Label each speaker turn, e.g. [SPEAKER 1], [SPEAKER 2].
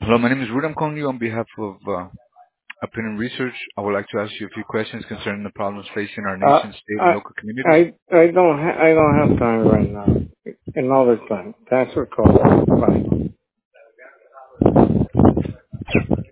[SPEAKER 1] Hello, my name is Ruud. I'm calling you on behalf of Opinion Research. I would like to ask you a few questions concerning the problems facing our
[SPEAKER 2] Uh,
[SPEAKER 1] nation, state, and
[SPEAKER 2] I
[SPEAKER 1] local communities.
[SPEAKER 2] I don't have time right now. Another time. Thanks for calling. Bye.